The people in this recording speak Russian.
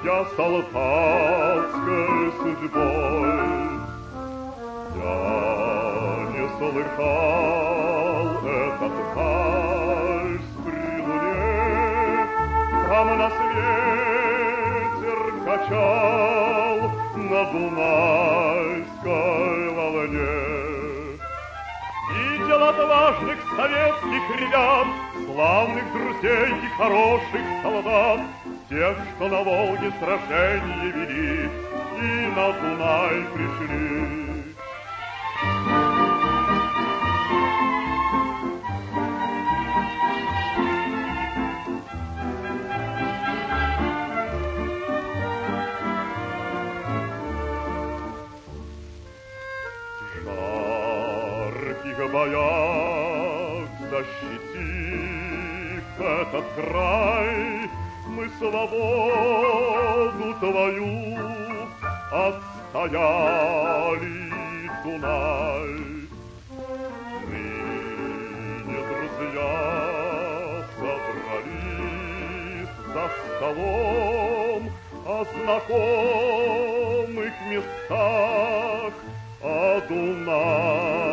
я солдатской судьбой. Я не слыхал этот вальс при луне, там нас ветер качал на Дунайской волне. Видел отважных советских ребят, славных друзей и хороших солдат, тех, что на Волге сражения вели и на Дунай пришли. В боях защитив этот край, мы свободу твою отстояли, Дунай. Ныне друзья собрались за столом о знакомых местах, о Дунай.